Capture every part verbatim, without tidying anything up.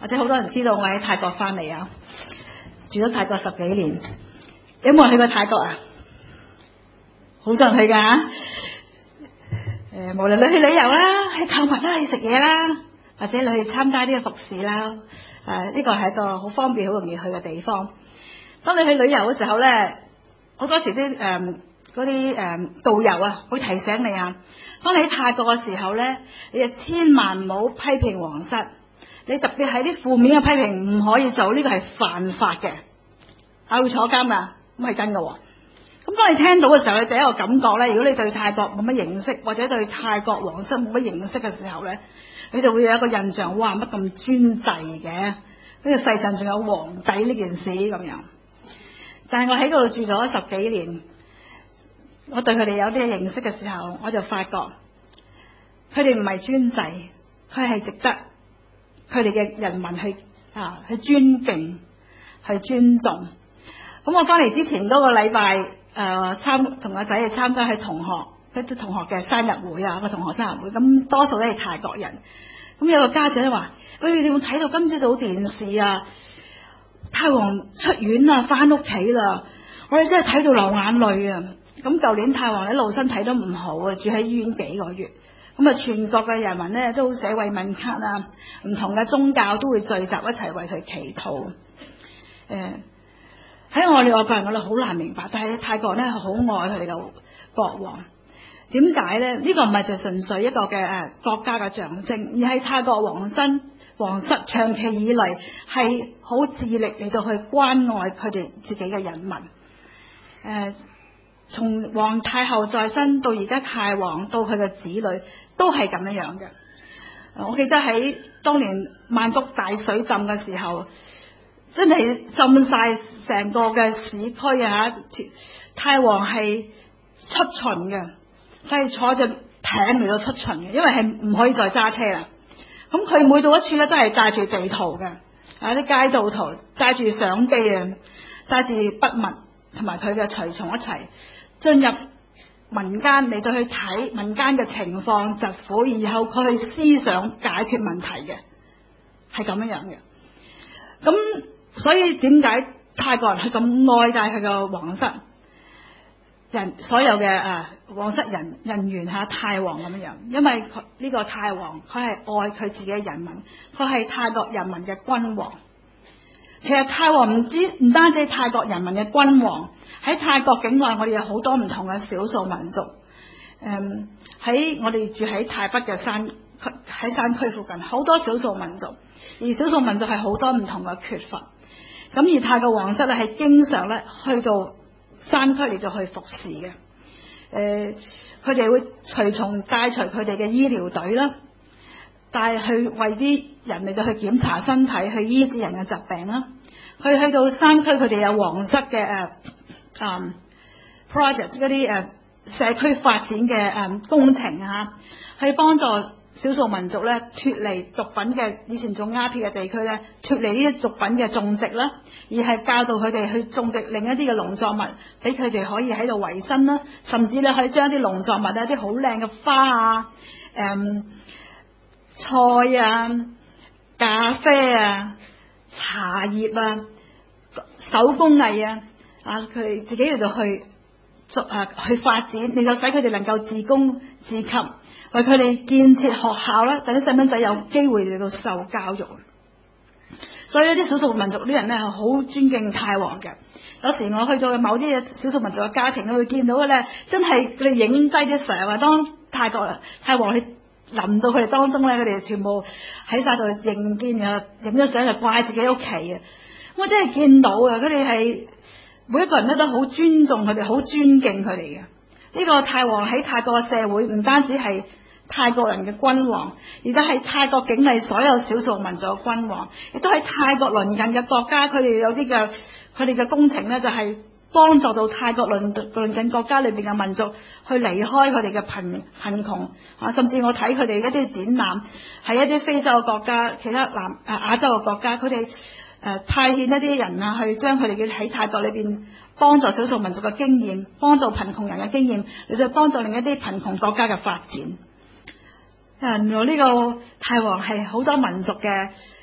或者好多人知道我喺泰國翻嚟啊，住咗泰國十幾年。有冇人去過泰國啊？好多人去㗎嚇。誒，無論你去旅遊啦，去購物啦，去食嘢啦，或者你去參加啲嘅服侍啦，誒，呢個係一個好方便、好容易去嘅地方。當你去旅遊嘅時候咧，好多時啲誒嗰啲誒導遊啊，會提醒你啊，當你喺泰國嘅時候咧，你就千萬唔好批評皇室，你特別係啲負面嘅批評唔可以做，呢個係犯法嘅，啊會坐監㗎，咁係真嘅喎。咁當你聽到嘅時候，你第一個感覺咧，如果你對泰國冇乜認識，或者對泰國皇室冇乜認識嘅時候咧，你就會有一個印象，哇乜咁專制嘅？呢個世上仲有皇帝呢件事咁樣。但係我喺嗰度住咗十幾年，我對佢哋有啲認識嘅時候，我就發覺佢哋唔係專制，佢係值得佢哋嘅人民去啊去尊敬、去尊重。咁我翻嚟之前嗰個禮拜，誒、呃、參同個仔去參加係同學一啲同學嘅生日會啊，個同學生日會，咁多數都係泰國人。咁有個家長話：喂、哎，你有冇睇到今朝早電視啊？泰王出院啦，翻屋企啦！我哋真係睇到流眼淚啊！咁舊年泰王喺路身體都唔好啊，住喺醫院幾個月。咁啊，全國嘅人民咧都寫慰問卡啊，唔同嘅宗教都會聚集一齊為佢祈禱。誒、呃。喺我哋外國人，我哋好難明白，但係泰國咧係好愛佢哋嘅國王。點解咧？呢、這個唔係就純粹一個嘅誒國家嘅象徵，而係泰國皇室皇室長期以嚟係好致力嚟到去關愛佢哋自己嘅人民。誒、呃，從皇太后在身到而家泰王到佢嘅子女都係咁樣樣嘅。我記得喺當年曼谷大水浸嘅時候，真係浸晒成個嘅市區啊！嚇，泰王係出巡嘅，佢係坐隻艇嚟到出巡嘅，因為係唔可以再揸車啦。咁佢每到一處咧，都係帶住地圖嘅，啊啲街道圖，帶住相機啊，帶住筆墨同埋佢嘅隨從一齊進入民間嚟到去睇民間嘅情況疾苦，然後佢去思想解決問題嘅，係咁樣樣嘅。咁所以點解泰國人係咁愛戴佢個皇室人所有嘅誒皇室人人員嚇泰王咁樣樣？因為佢呢個泰王佢係愛佢自己嘅人民，佢係泰國人民嘅君王。其實泰王唔知唔單止係泰國人民嘅君王，喺泰國境內我哋有好多唔同嘅少數民族。誒、嗯、喺我哋住喺泰北嘅山喺山區附近，好多少數民族，而少數民族係好多唔同嘅缺乏。咁而泰國皇室咧係經常咧去到山區嚟到去服侍嘅，誒、呃，佢哋會隨從帶隨佢哋嘅醫療隊啦，帶去為啲人嚟到去檢查身體，去醫治人嘅疾病啦。佢去到山區，佢哋有皇室嘅誒誒 project 嗰啲誒社區發展嘅誒、呃、工程啊，去幫助少數民族咧脫離毒品嘅，以前種鴉片嘅地區咧脫離呢啲毒品嘅種植啦，而係教導佢哋去種植另一啲嘅農作物，俾佢哋可以喺度維生啦，甚至咧可以將啲農作物啊、啲好靚嘅花啊、誒、嗯、菜啊、咖啡啊、茶葉啊、手工藝啊，啊佢哋自己喺度去做啊去發展，令到使佢哋能夠自供自給。為佢哋建設學校啦，等啲細蚊仔有機會嚟到受教育。所以啲少數民族啲人咧係好尊敬泰王嘅。有時我去到某啲嘅少數民族嘅家庭，我會見到嘅咧，真係佢哋影低啲相啊。當泰國泰王去臨到佢哋當中咧，佢哋全部喺晒度迎見啊，影咗相就掛喺自己屋企啊。我真係見到啊，佢哋係每一個人咧都好尊重佢哋，好尊敬佢哋嘅。呢個泰王喺泰國嘅社會唔單止係泰國人嘅君王，而且係泰國境內所有少數民族嘅君王，亦都係泰國鄰近嘅國家。佢哋有啲嘅佢哋嘅工程咧，就係幫助到泰國鄰鄰近國家裏邊嘅民族去離開佢哋嘅貧貧窮啊！甚至我睇佢哋一啲展覽，喺一啲非洲嘅國家、其他南誒亞洲嘅國家，佢哋誒派遣一啲人啊，去將佢哋嘅喺泰國裏邊幫助少數民族嘅經驗，幫助貧窮人嘅經驗，嚟到幫助另一啲貧窮國家嘅發展。原來呢個泰王係好多民族嘅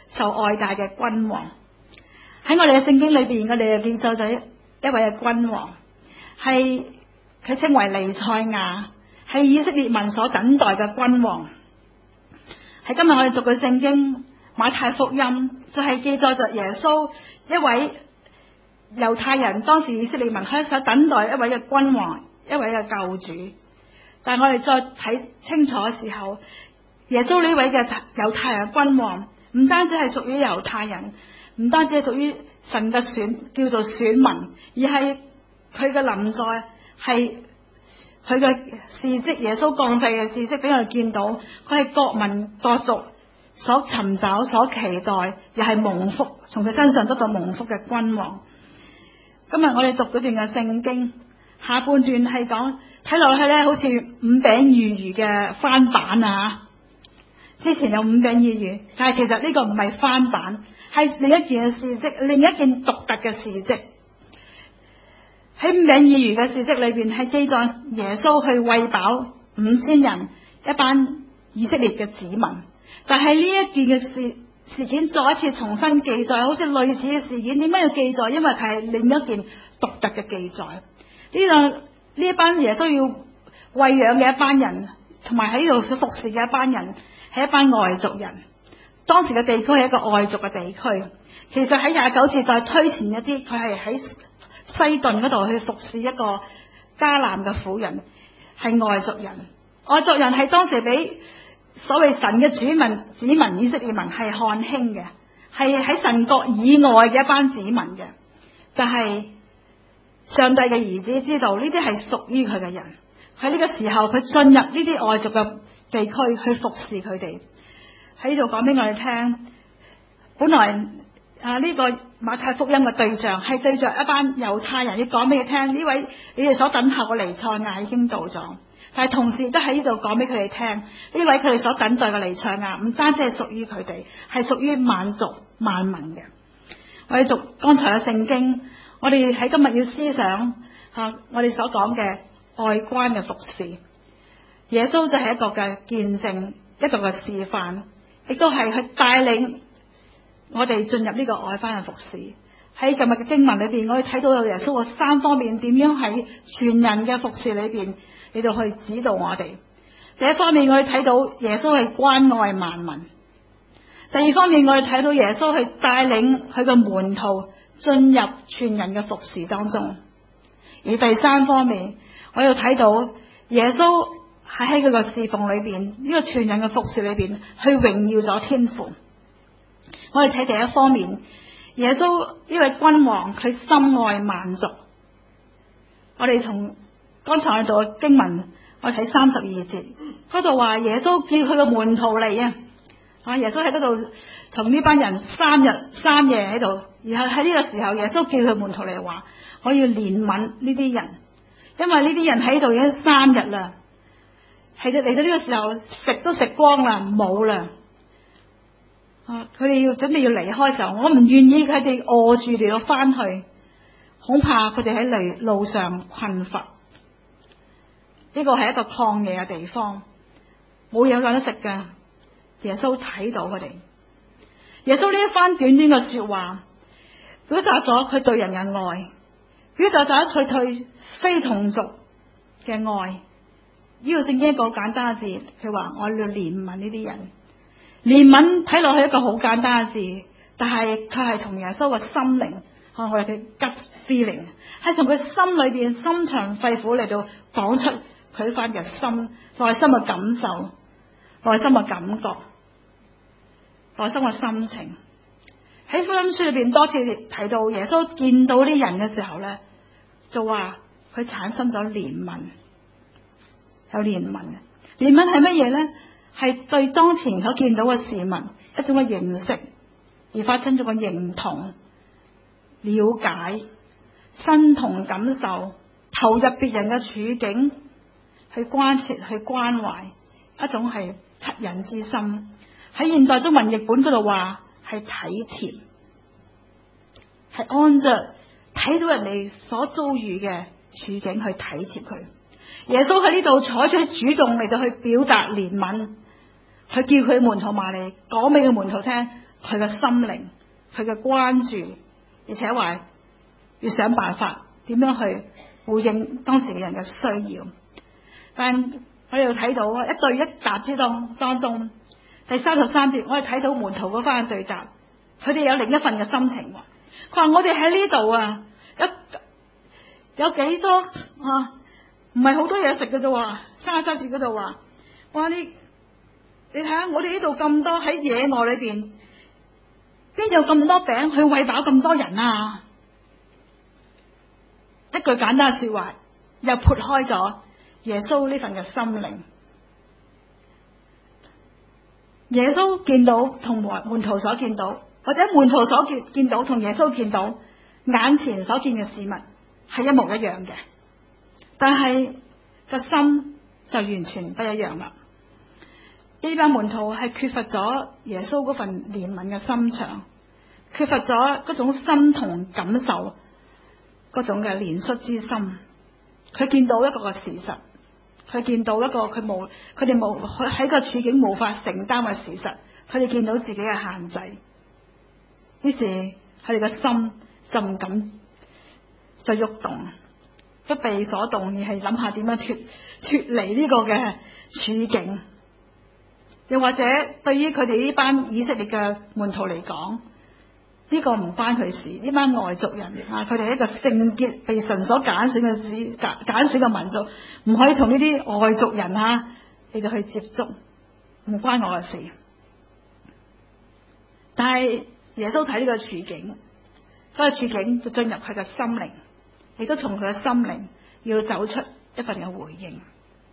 受愛戴嘅君王。喺我哋嘅聖經裏邊，我哋就記載咗一位嘅君王，係佢稱為彌賽亞，係以色列民所等待嘅君王。喺今日我哋讀嘅聖經馬太福音，就係記載着耶穌一位猶太人當時以色列民喺所等待一位嘅君王，一位嘅救主。但係我哋再睇清楚嘅時候，耶穌呢位嘅猶太人君王，唔單止係屬於猶太人，唔單止係屬於神嘅選叫做選民，而係佢嘅臨在係佢嘅事蹟，耶穌降世嘅事蹟俾我哋見到，佢係各民各族所尋找、所期待，又係蒙福，從佢身上得到蒙福嘅君王。今日我哋讀嗰段嘅聖經下半段係講，睇落去咧好似五餅二魚嘅翻版啊！之前有五餅二魚，但係其實呢個唔係翻版，係另一件嘅事蹟，另一件獨特嘅事蹟。喺五餅二魚嘅事蹟裏邊，係記載耶穌去餵飽五千人，一班以色列嘅子民。但係呢一件嘅事事件再一次重新記載，好似類似嘅事件，點解要記載？因為佢係另一件獨特嘅記載。呢個呢一班耶穌要餵養嘅一班人，同埋喺度所服侍嘅一班人，係一班外族人。當時嘅地區係一個外族嘅地區。其實喺廿九節再推前一啲，佢係喺西頓嗰度去服侍一個迦南嘅婦人，係外族人。外族人係當時俾所謂神嘅主民子民以色列民係看輕嘅，係喺神國以外嘅一班子民嘅。但係上帝嘅兒子知道呢啲係屬於佢嘅人，喺呢個時候佢進入呢啲外族嘅地區去服侍佢哋。喺呢度講俾我哋聽，本來啊呢個馬太福音嘅對象係對着一班猶太人，要講俾佢聽，呢位你哋所等候嘅彌賽亞已經到咗。但係同時都喺呢度講俾佢哋聽，呢位佢哋所等待嘅彌賽亞唔單止係屬於佢哋，係屬於萬族萬民嘅。我哋讀剛才嘅聖經，我哋喺今日要思想吓、啊、我哋所講嘅外關嘅服侍。耶穌就係一個嘅見證，一個嘅示範，亦都係去帶領我哋進入呢個外關嘅服侍。喺今日嘅經文裏邊，我哋睇到有耶穌嘅三方面點樣喺全人嘅服侍裏邊嚟到去指導我哋。第一方面，我哋睇到耶穌係關愛萬民；第二方面，我哋睇到耶穌去帶領佢嘅門徒進入全人嘅服侍當中；而第三方面，我又睇到耶穌係喺佢個侍奉裏邊，呢個全人嘅服侍裏邊去榮耀咗天父。我哋睇第一方面，耶穌呢位君王佢深愛萬族。我哋從剛才我哋讀嘅經文，我哋睇三十二節嗰度話，耶穌叫佢個門徒嚟啊！啊，耶穌喺嗰度同呢班人三日三夜喺度，然後喺呢個時候，耶穌叫佢門徒嚟話：我要憐憫呢啲人，因為呢啲人喺度已經三日啦，係嚟到呢個時候食都食光啦，冇啦。啊，佢哋要準備要離開嘅時候，我唔願意佢哋餓住嚟到翻去，恐怕佢哋喺路路上困乏。呢個係一個曠野嘅地方，冇嘢有得食嘅。耶穌睇到佢哋，耶穌呢一番短短嘅說話，表達咗佢對人嘅愛，表達咗佢對非同族嘅愛。呢個聖經一個簡單嘅字，佢話我要憐憫呢啲人。憐憫睇落去一個好簡單嘅字，但係佢係從耶穌嘅心靈，我哋嘅 gut feeling， 係從佢心裏邊心腸肺腑嚟到講出佢翻嘅心內心嘅感受、內心嘅感覺、內心嘅心情。喺福音書裏邊多次提到耶穌見到啲人嘅時候咧，就話佢產生咗憐憫，有憐憫嘅憐憫係乜嘢咧？係對當前所見到嘅事物一種嘅認識，而發生咗個認同、了解、身同感受、投入別人嘅處境，去關切、去關懷，一種係惻隱之心。喺現代中文譯本嗰度話係體貼，係按着睇到人哋所遭遇嘅處境去體貼佢。耶穌喺呢度採取主動嚟到去表達憐憫，佢叫佢門徒埋嚟講俾佢門徒聽， 佢嘅心靈，佢嘅關注，而且話要想辦法點樣去回應當時嘅人嘅需要。但我哋又睇到一對一答之當當中，第三十三節我哋睇到門徒嗰番對答，佢哋有另一份嘅心情。佢話我哋喺呢度啊，有有幾多啊？唔係好多嘢食嘅啫。三十三節嗰度話，哇！你你睇下我哋呢度咁多喺野外裏邊，邊有咁多餅去餵飽咁多人啊？一句簡單嘅說話，又撥開咗耶穌呢份嘅心靈。耶穌見到同門徒所見到，或者門徒所見見到同耶穌見到眼前所見嘅事物係一模一樣嘅，但係個心就完全不一樣啦。呢班門徒係缺乏咗耶穌嗰份憐憫嘅心腸，缺乏咗嗰種心同感受嗰種嘅憐恤之心。佢見到一個嘅事實，佢見到一個佢冇佢哋冇喺個處境無法承擔嘅事實，佢哋見到自己嘅限制，於是佢哋嘅心就唔敢就喐動，不被所動，而係諗下點樣脫脫離呢個嘅處境。又或者對於佢哋呢班以色列嘅門徒嚟講，呢個唔關佢事，呢班外族人啊，佢哋係一個聖潔被神所揀選嘅選揀揀選嘅民族，唔可以同呢啲外族人啊你就去接觸，唔關我嘅事。但係耶穌睇呢個處境，嗰個處境就進入佢嘅心靈，亦都從佢嘅心靈要走出一份嘅回應。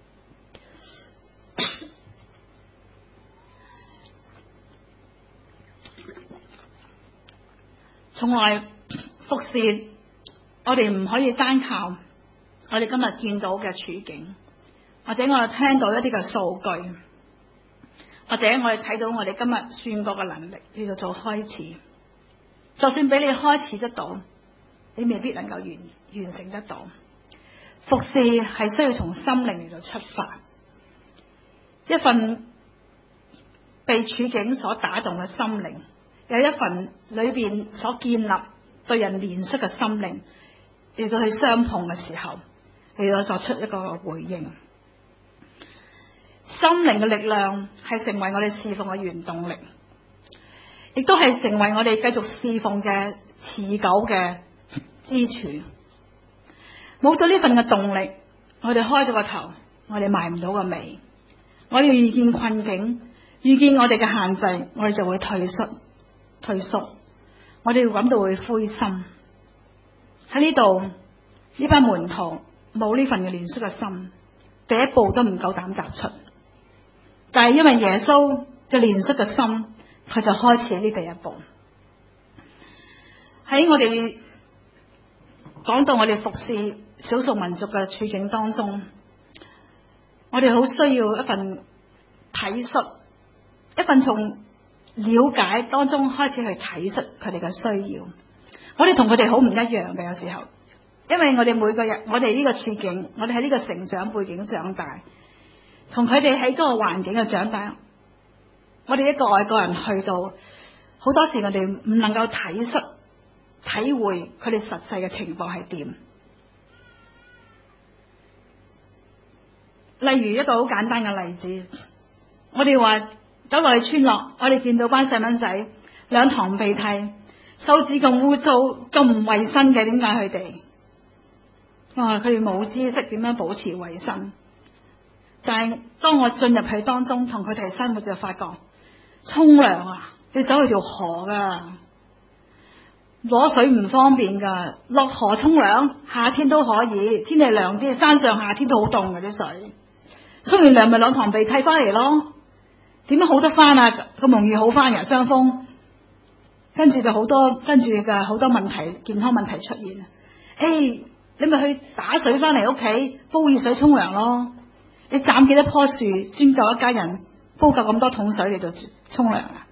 從來服侍，我哋唔可以單靠我哋今日見到嘅處境，或者我哋聽到一啲嘅數據，或者我哋睇到我哋今日算過嘅能力呢度做開始。就算俾你開始得到，你未必能夠完完成得到。服侍係需要從心靈嚟到出發，一份被處境所打動嘅心靈，有一份裏邊所建立對人憐恤嘅心靈，嚟到去相碰嘅時候，嚟到作出一個回應。心靈嘅力量係成為我哋侍奉嘅原動力，亦都係成為我哋繼續侍奉嘅持久嘅支柱。冇咗呢份嘅動力，我哋開咗個頭，我哋埋唔到個尾。我哋遇見困境，遇見我哋嘅限制，我哋就會退縮。退縮，我哋會感到會灰心。喺呢度，呢班門徒冇呢份嘅憐恤嘅心，第一步都唔夠膽踏出。但係因為耶穌嘅憐恤嘅心，佢就開始呢第一步。喺我哋講到我哋服侍少數民族嘅處境當中，我哋好需要一份體恤，一份從了解當中開始去體恤佢哋嘅需要。我哋同佢哋好唔一樣嘅，有時候，因為我哋每個人，我哋呢個處境，我哋喺呢個成長背景長大，同佢哋喺嗰個環境嘅長大，我哋一個外國人去到，好多時我哋唔能夠體恤體會佢哋實際嘅情況係點。例如一個好簡單嘅例子，我哋話走落去村落，我哋見到班細蚊仔兩堂鼻涕，手指咁污糟咁唔衛生嘅，點解佢哋？哇！佢哋冇知識點樣保持衛生。但係當我進入去當中同佢哋生活，就發覺沖涼啊，要走去條河噶，攞水唔方便噶，落河沖涼夏天都可以，天氣涼啲，山上夏天都好凍嘅啲水，沖完涼咪兩堂鼻涕翻嚟咯。點樣好得翻啊？咁容易好翻嘅傷風，跟住就好多跟住嘅好多問題，健康問題出現。誒，你咪去打水翻嚟屋企煲熱水沖涼咯。你斬幾多棵樹，先夠一家人煲夠咁多桶水嚟到沖涼啊？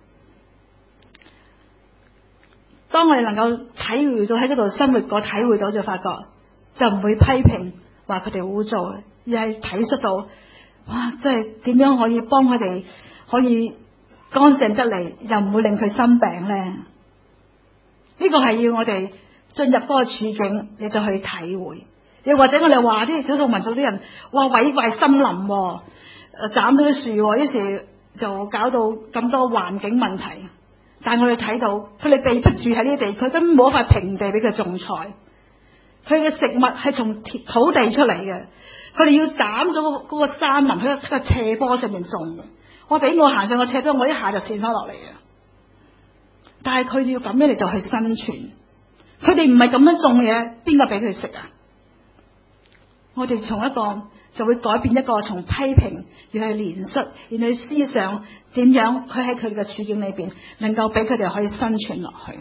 當我哋能夠體會到喺嗰度生活過，體會到就發覺就唔會批評話佢哋污糟，而係體恤到哇，即係點樣可以幫佢哋可以乾淨得嚟，又唔會令佢生病咧？呢個係要我哋進入嗰個處境，你就去體會。又或者我哋話啲少數民族啲人，哇毀壞森林，誒斬咗啲樹，於是就搞到咁多環境問題。但係我哋睇到佢哋被迫住喺呢啲地區，根本冇一塊平地俾佢種菜。佢嘅食物係從土地出嚟嘅，佢哋要斬咗嗰嗰個山林喺個斜坡上面種嘅。我俾我行上個斜坡，我一下就跣翻落嚟嘅。但係佢哋要咁樣嚟就去生存，佢哋唔係咁樣種嘢，邊個俾佢食啊？我哋從一個就會改變一個從批評而去憐恤，而去思想點樣佢喺佢哋嘅處境裏邊能夠俾佢哋可以生存落去。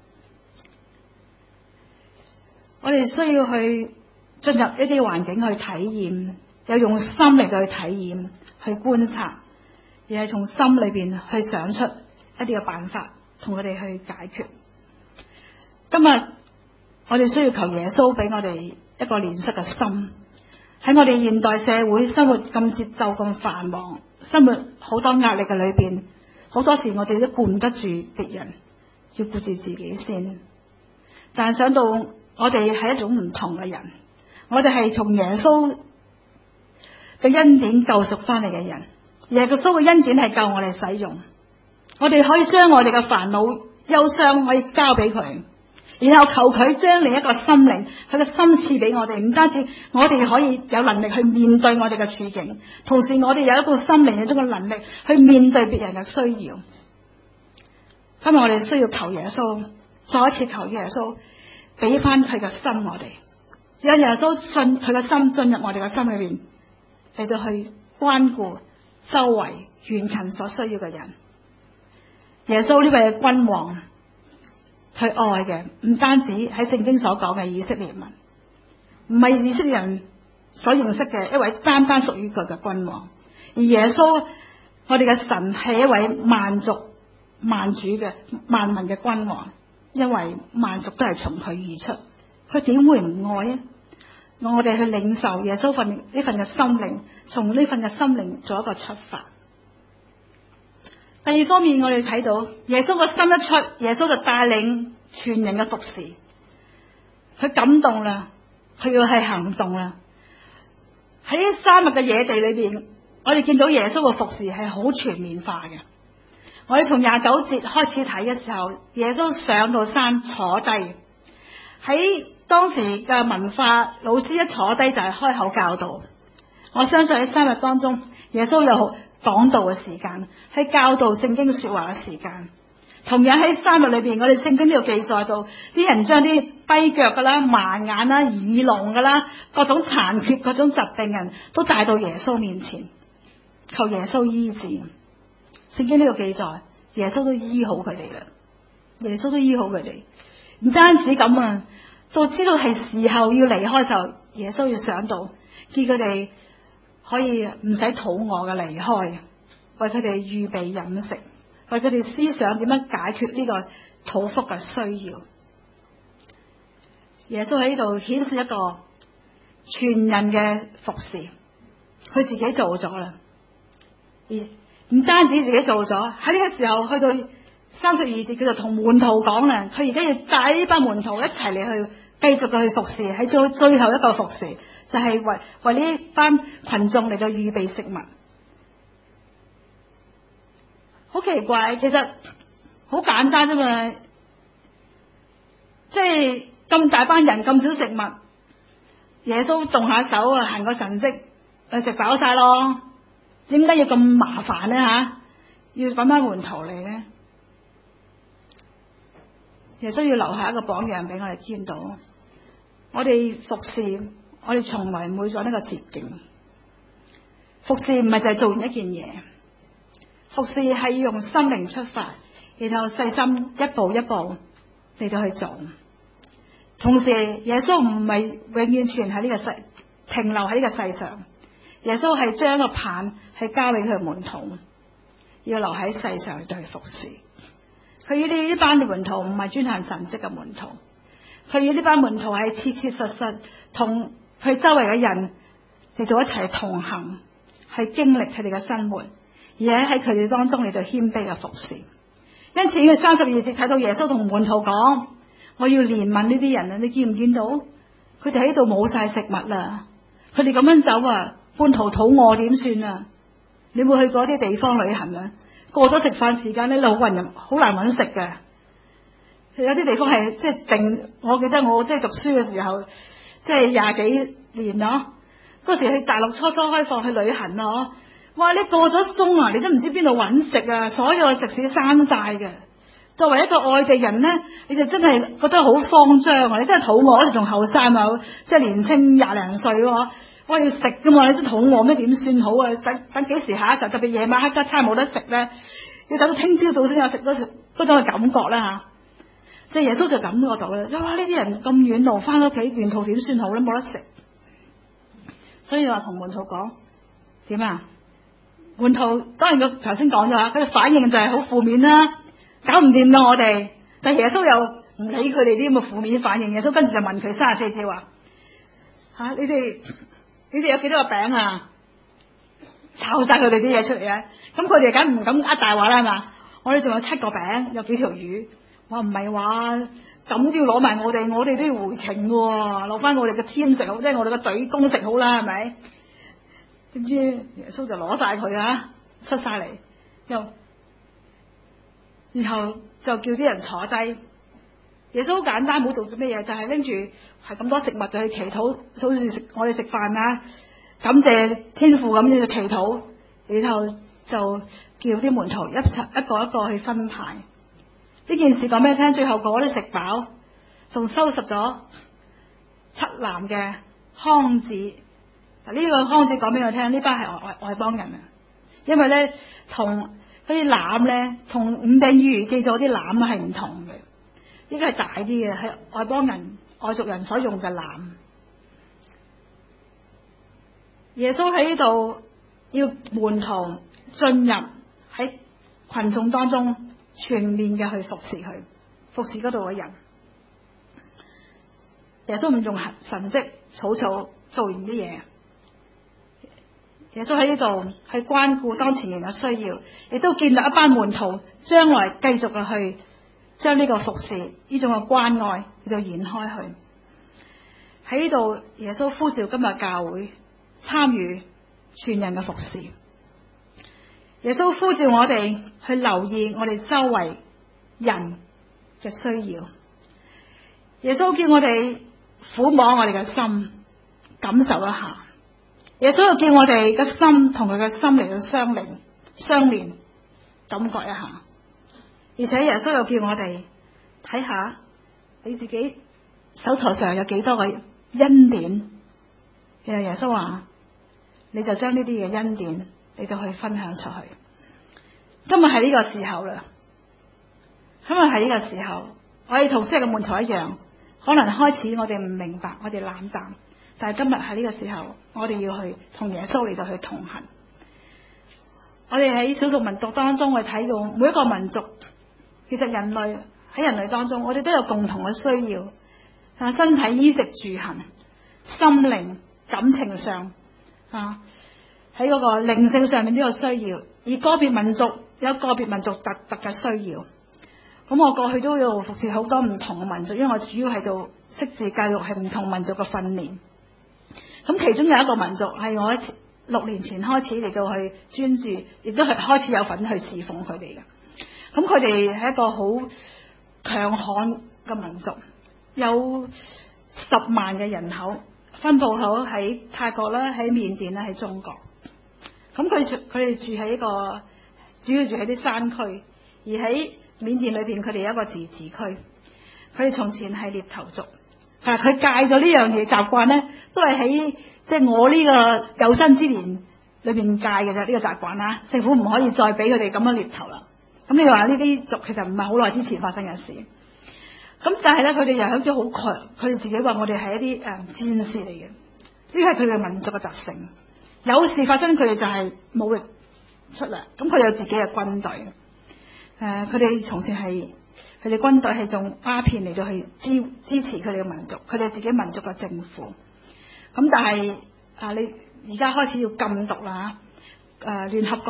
我哋需要去進入一啲環境去體驗，有用心嚟去體驗，去觀察，而係從心裏邊去想出一啲嘅辦法，同佢哋去解決。今日我哋需要求耶穌俾我哋一個憐恤嘅心。喺我哋現代社會生活咁節奏咁繁忙，生活好多壓力嘅裏邊，好多時我哋都顧唔得住別人，要顧住自己先。但係想到我哋係一種唔同嘅人，我哋係從耶穌嘅恩典救贖翻嚟嘅人，耶穌嘅恩典係夠我哋使用，我哋可以將我哋嘅煩惱憂傷可以交俾佢，然後求佢將另一個心靈佢嘅心賜俾我哋。唔單止我哋可以有能力去面對我哋嘅處境，同時我哋有一個心靈有一個能力去面對別人嘅需要。今日我哋需要求耶穌，再一次求耶穌俾翻佢嘅心我哋，讓耶穌信佢嘅心進入我哋嘅心裏邊，嚟到去關顧周圍遠近所需要嘅人。耶穌呢位君王，佢愛嘅唔單止喺聖經所講嘅以色列民，唔係以色列人所認識嘅一位單單屬於佢嘅君王，而耶穌我哋嘅神係一位萬族萬主嘅萬民嘅君王，因為萬族都係從佢而出，佢點會唔愛啊？我哋去領受耶穌份呢份嘅心靈，從呢份嘅心靈做一個出發。第二方面，我哋睇到耶穌個心一出，耶穌就帶領全人嘅服侍，佢感動啦，佢要去行動啦。喺沙漠嘅野地裏邊，我哋見到耶穌嘅服侍係好全面化嘅。我哋從廿九節開始睇嘅時候，耶穌上到山坐低，喺當時嘅文化，老師一坐低就係開口教導。我相信喺三日當中，耶穌有講道嘅時間，喺教導聖經說話嘅時間。同樣喺三日裏邊，我哋聖經呢度記載到，啲人將啲跛腳噶啦、盲眼啦、耳聾噶啦、各種殘缺、各種疾病人都帶到耶穌面前，求耶穌醫治。聖經呢度記載，耶穌都醫好佢哋啦，耶穌都醫好佢哋。唔單止咁啊，就知道係時候要離開嘅時候，耶穌要上到，叫佢哋可以唔使肚餓嘅離開，為佢哋預備飲食，為佢哋思想點樣解決呢個肚腹嘅需要。耶穌喺呢度顯示一個全人嘅服侍，佢自己做咗啦，而唔單止自己做咗，喺呢個時候去到三十二節，佢就同門徒講啦，佢而家要帶呢班門徒一齊嚟去繼續嘅去服侍，喺最最後一個服侍就係、是、為為呢班群眾嚟到預備食物。好奇怪，其實好簡單啫嘛，即係咁大班人咁少食物，耶穌動下手啊，行個神蹟，誒食飽晒咯。點解要咁麻煩咧？吓，要搵翻門徒嚟咧？耶穌要留下一個榜樣俾我哋見到。我哋服侍，我哋從來唔會做呢個捷徑。服侍唔係就係做完一件嘢，服侍係要用心靈出發，然後細心一步一步嚟到去做。同時，耶穌唔係永遠存喺呢個世，停留喺呢個世上。耶穌係將個棒係交俾佢嘅門徒，要留喺世上嚟對佢服侍。佢呢啲呢班門徒唔係專行神蹟嘅門徒，佢要呢班門徒係切切實實同佢周圍嘅人嚟到一齊同行，去經歷佢哋嘅生活， 而喺喺佢哋當中嚟到謙卑嘅服侍。因此佢三十二節睇到耶穌同門徒講：我要憐憫呢啲人啊！你見唔見到？佢哋喺度冇晒食物啦，佢哋咁樣走啊，半途肚餓點算啊？你有冇去過啲地方旅行啊？過咗食飯時間咧，你好搵人好難搵食嘅。有啲地方係即係定，我記得我即係讀書嘅時候，即係廿幾年咯。嗰時去大陸初初開放去旅行咯，哇！你過咗松啊，你都唔知邊度搵食啊，所有嘅食肆閂晒嘅。作為一個外地人咧，你就真係覺得好慌張啊！你真係肚餓，嗰時仲後生啊，即係年青廿零歲喎。哇！要食噶嘛，你都肚餓咩？點算好啊？等等幾時下一場？特別夜晚黑一餐冇得食咧，要等到聽朝早先有食嗰時嗰種嘅感覺啦吓。即係耶穌就感覺到啦，哇！呢啲人咁遠路翻屋企，沿途點算好咧？冇得食，所以話同門徒講點啊？門徒當然佢頭先講咗啦，佢嘅反應就係好負面啦。搞唔掂啦我哋，但耶穌又唔理佢哋啲咁嘅負面反應。耶穌跟住就問佢三十四節話：吓、啊、你哋你哋有幾多個餅啊？抄晒佢哋啲嘢出嚟啊！咁佢哋梗唔敢呃大話啦，係嘛？我哋仲有七個餅，有幾條魚。我唔係話咁都要攞埋我哋，我哋都要回程嘅，攞翻我哋嘅天食好，即係我哋嘅隊公食好啦，係咪？點知耶穌就攞晒佢啊，出晒嚟又。然後就叫啲人坐低，耶穌好簡單，冇做咗咩嘢，就係拎住係咁多食物就去祈禱，好似食我哋食飯啊，感謝天父咁樣去祈禱，然後就叫啲門徒一齊一個一個去分派。呢件事講俾你聽，最後嗰啲食飽，仲收拾咗七籃嘅筐子。嗱，呢個筐子講俾我聽，呢班係外外邦人啊，因為咧同。嗰啲籃咧，同五餅魚記咗啲籃係唔同嘅，呢個係大啲嘅，係外邦人、外族人所用嘅籃。耶穌喺呢度要門徒進入喺群眾當中，全面嘅去服侍佢，服侍嗰度嘅人。耶穌唔用神蹟草草做完啲嘢。耶穌喺呢度去關顧當前人嘅需要，亦都建立一班門徒，將來繼續嘅去將呢個服侍呢種嘅關愛嚟到延開去。喺呢度，耶穌呼召今日教會參與全人嘅服侍。耶穌呼召我哋去留意我哋周圍人嘅需要。耶穌叫我哋撫摸我哋嘅心，感受一下。耶穌又叫我哋嘅心同佢嘅心嚟到相連、相連，感覺一下。而且耶穌又叫我哋睇下你自己手頭上有幾多個恩典。然後耶穌話：你就將呢啲嘅恩典你就去分享出去。今日係呢個時候啦，今日係呢個時候，我哋同昔日嘅門徒一樣，可能開始我哋唔明白，我哋冷淡。但係今日喺呢個時候，我哋要去同耶穌嚟到去同行。我哋喺少數民族當中，我哋睇到每一個民族，其實人類喺人類當中，我哋都有共同嘅需要，啊，身體、衣食住行、心靈、感情上啊，喺嗰個靈性上面都有需要。而個別民族有個別民族特特嘅需要。咁我過去都要服侍好多唔同嘅民族，因為我主要係做識字教育，係唔同民族嘅訓練。咁其中有一個民族係我六年前開始嚟到去專注，亦都係開始有份去侍奉佢哋嘅。咁佢哋係一個好強悍嘅民族，有十萬嘅人口，分佈好喺泰國啦、喺緬甸啦、喺中國。咁佢佢哋住喺一個主要住喺啲山區，而喺緬甸裏邊佢哋有一個自治區。佢哋從前係獵頭族。啊！佢戒咗呢樣嘢習慣咧，都係喺即係我呢個有生之年裏邊戒嘅啫。呢、這個習慣啦，政府唔可以再俾佢哋咁樣獵頭啦。咁你話呢啲族其實唔係好耐之前發生嘅事。咁但係咧，佢哋又有啲好強，佢哋自己話我哋係一啲誒、呃、戰士嚟嘅。呢個係佢哋民族嘅特性。有事發生，佢哋就係武力出嚟。咁佢哋有自己嘅軍隊。誒、呃，佢哋從前係。佢哋軍隊係用鴉片嚟到去支支持佢哋嘅民族，佢哋自己民族嘅政府。咁但係啊，你而家開始要禁毒啦，誒、呃，聯合國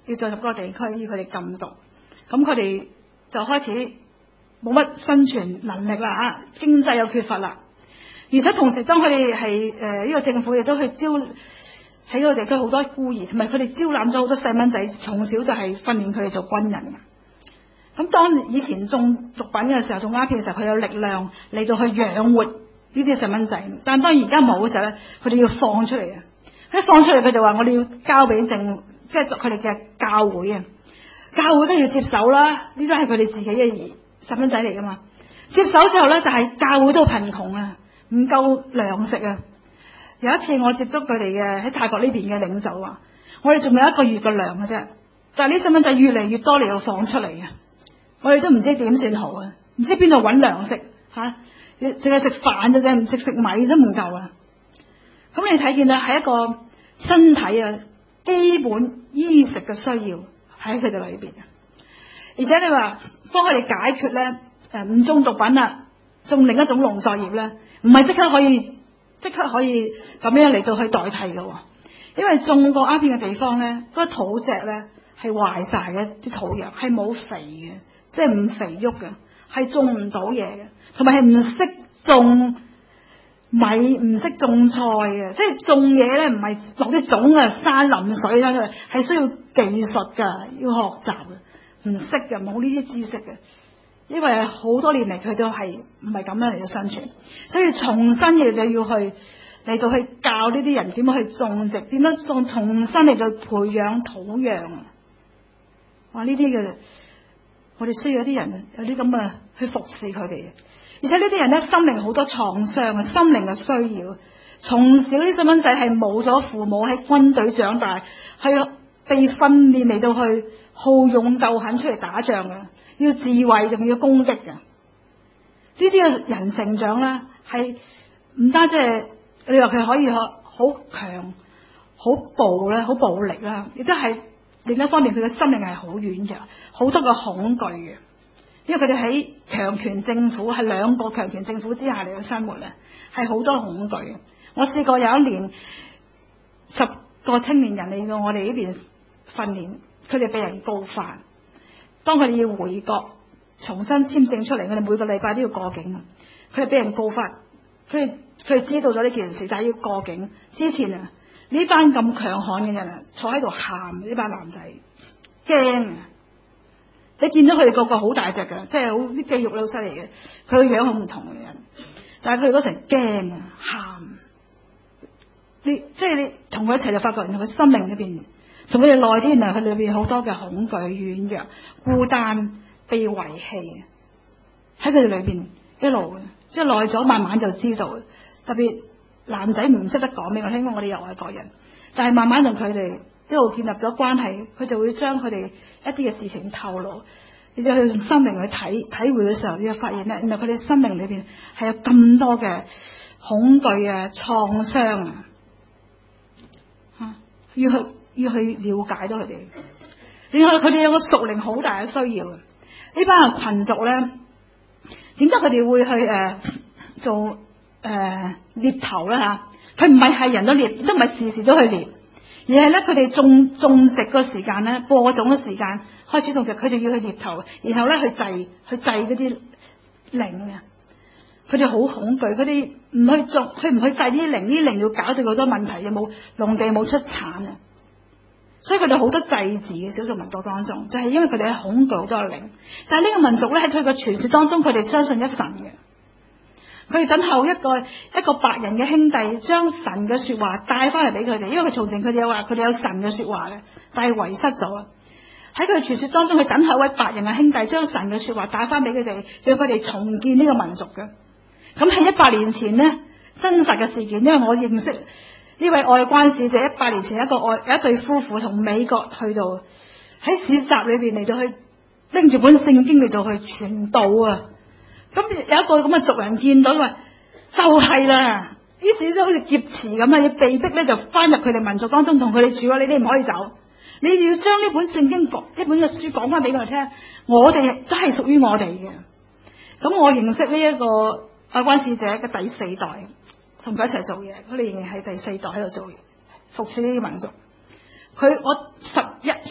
要進入嗰個地區，要佢哋禁毒，咁佢哋就開始冇乜生存能力啦啊，經濟又缺乏啦，而且同時當佢哋係誒呢個政府亦都去招喺嗰個地區好多孤兒，同埋佢哋招攬咗好多細蚊仔，從小就係訓練佢哋做軍人。咁當以前種毒品嘅時候，種鴉片嘅時候，佢有力量嚟到去養活呢啲細蚊仔。但當而家冇嘅時候咧，佢哋要放出嚟啊！一放出嚟，佢就話我哋要交俾政，即係佢哋嘅教會啊！教會都要接手啦，呢都係佢哋自己嘅兒細蚊仔嚟噶嘛。接手之後咧，但係教會都貧窮啊，唔夠糧食啊！有一次我接觸佢哋嘅喺泰國呢邊嘅領袖話，我哋仲有一個月嘅糧嘅啫，但係呢細蚊仔越嚟越多嚟到放出嚟啊！我哋都唔知點算好啊！唔知邊度搵糧食吓，淨係食飯嘅啫，唔食食米都唔夠啊！咁你睇見啦，係一個身體啊基本衣食嘅需要喺佢哋裏邊啊！而且你話幫佢哋解決咧，誒唔種毒品啦，種另一種農作業咧，唔係即刻可以即刻可以咁樣嚟到去代替嘅，因為種過鴉片嘅地方咧，嗰個土脊咧係壞晒嘅，啲土壤係冇肥嘅。即係唔肥沃嘅，係種唔到嘢嘅，同埋係唔識種米，唔識種菜嘅。即係種嘢咧，唔係落啲種啊，山淋水啦，係需要技術噶，要學習嘅，唔識嘅，冇呢啲知識嘅。因為好多年嚟佢都係唔係咁樣嚟到生存，所以重新嘅就要去嚟到去教呢啲人點樣去種植，點樣種重新嚟到培養土壤啊！哇，呢啲嘅。我哋需要一啲人有啲咁嘅去服侍佢哋，而且呢啲人咧心靈好多創傷啊，心靈嘅需要。從小啲細蚊仔係冇咗父母喺軍隊長大，係被訓練嚟到去好勇鬥狠出嚟打仗嘅，要自衛仲要攻擊嘅。呢啲嘅人成長咧係唔單止係你話佢可以好強、好暴咧、好暴力啦，亦都係。另一方面，佢嘅心靈係好軟弱，好多個恐懼嘅，因為佢哋喺強權政府，係兩個強權政府之下嚟嘅生活咧，係好多恐懼嘅。我試過有一年，十個青年人嚟到我哋呢邊訓練，佢哋被人告發，當佢哋要回國重新簽證出嚟，佢哋每個禮拜都要過境，佢哋被人告發，佢哋佢哋知道咗呢件事，就係要過境之前啊。呢班咁強悍嘅人啊，坐喺度喊，呢班男仔驚啊！你見到佢哋個個好大隻嘅，即係好啲肌肉好犀利嘅，佢個樣好唔同嘅人，但係佢哋嗰時驚啊，喊！你即係你同佢一齊就發覺，原來佢心靈裏邊，從佢哋內啲，原來佢裏邊好多嘅恐懼、軟弱、孤單、被遺棄啊！喺佢哋裏邊一路嘅，即係耐咗，慢慢就知道，特別。男仔唔識得講俾我聽，因為我哋有外國人，但係慢慢同佢哋一路建立咗關係，佢就會將佢哋一啲嘅事情透露，你就去用心靈去體體會嘅時候，你就發現咧，原來佢哋心靈裏邊係有咁多嘅恐懼啊、創傷啊，吓要去要去了解到佢哋。另外，佢哋有個屬靈好大嘅需要啊！呢班群族咧，點解佢哋會去誒、呃、做？誒，獵、呃、頭啦吓，佢唔係係人都獵，都唔係時時都去獵，而係咧佢哋種種植個時間咧，播種嘅時間開始種植，佢哋要去獵頭，然後咧去祭去祭嗰啲靈啊，佢哋好恐懼，佢哋唔去種，佢唔去祭啲靈，啲靈要搞到好多問題，又冇農地冇出產啊，所以佢哋好多祭祀嘅少數民族當中，就係、是、因為佢哋係恐懼好多靈，但係呢個民族咧喺佢嘅傳說當中，佢哋相信一神嘅。佢哋等候一個一個白人嘅兄弟將神嘅說話帶翻嚟俾佢哋，因為佢從前佢哋有話佢哋有神嘅說話咧，但係遺失咗。喺佢傳說當中，佢等候一位白人嘅兄弟將神嘅說話帶翻俾佢哋，讓佢哋重建呢個民族嘅。咁喺一百年前呢，真實嘅事件，因為我認識呢位外關使者，一百年前一個外有一對夫婦從美國去到喺市集裏邊嚟到去拎住本聖經嚟到去傳道啊！咁有一個咁嘅族人見到話就係啦，於是都好似劫持咁啊，要被逼咧就翻入佢哋民族當中同佢哋住啊！你哋唔可以走，你哋要將呢本聖經講呢本嘅書講翻俾我哋聽，我哋都係屬於我哋嘅。咁我認識呢一個外關使者嘅第四代，同佢一齊做嘢，佢哋仍然係第四代喺度做嘢，服侍呢啲民族。佢我十一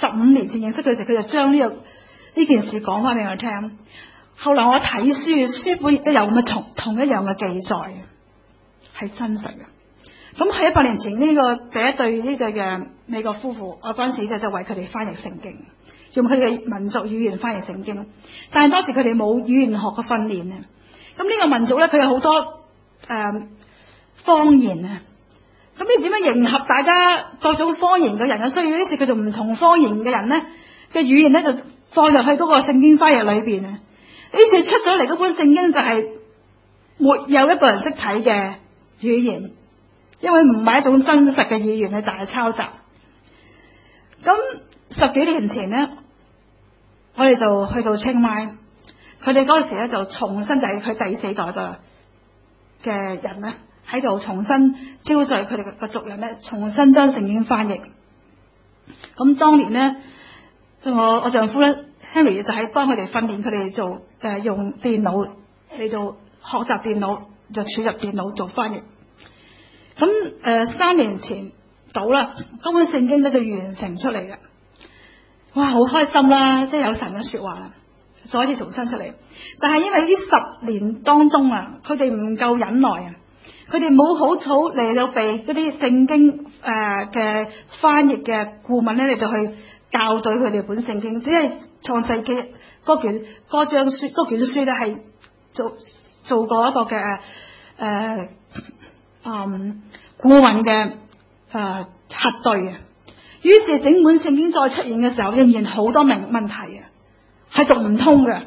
十五年前認識佢時，佢就將呢、這個呢件事講翻俾我聽。後來我睇書，書本亦都有咁嘅同同一樣嘅記載，係真實嘅。咁喺一百年前呢、這個第一對呢個嘅美國夫婦，我嗰陣時就就為佢哋翻譯聖經，用佢哋嘅民族語言翻譯聖經。但係當時佢哋冇語言學嘅訓練啊。咁呢個民族咧，佢有好多誒、呃、方言啊。咁你點樣迎合大家各種方言嘅人嘅需要？於是佢就唔同方言嘅人咧嘅語言咧，就放入去嗰個聖經翻譯裏邊啊。於是出咗嚟嗰本聖經就係沒有一個人識睇嘅語言。因為唔係一種真實嘅語言去大抄襲。咁十幾年前呢，我哋就去到清邁，佢哋嗰時咧就重新就係佢第四代嘅嘅人咧喺度重新招聚佢哋嘅族人咧，重新將聖經翻譯。咁當年呢，我我丈夫咧 Henry 就係幫佢哋訓練佢哋做誒、呃、用電腦嚟到學習電腦，就儲入電腦做翻譯。咁誒、呃、三年前到啦，嗰本聖經咧就完成出嚟嘅，哇好開心啦！即係有神嘅說話啦，再一次重新出嚟。但係因為呢十年當中啊，佢哋唔夠忍耐啊，佢哋冇好草嚟到被嗰啲聖經誒嘅、呃、翻譯嘅顧問咧嚟到去校對佢哋本聖經，只係創世記嗰卷嗰張書嗰卷書咧係做做過一個嘅誒。呃嗯，顧問嘅誒核對啊，於是整本聖經再出現嘅時候，仍然好多名問題啊，係讀唔通嘅。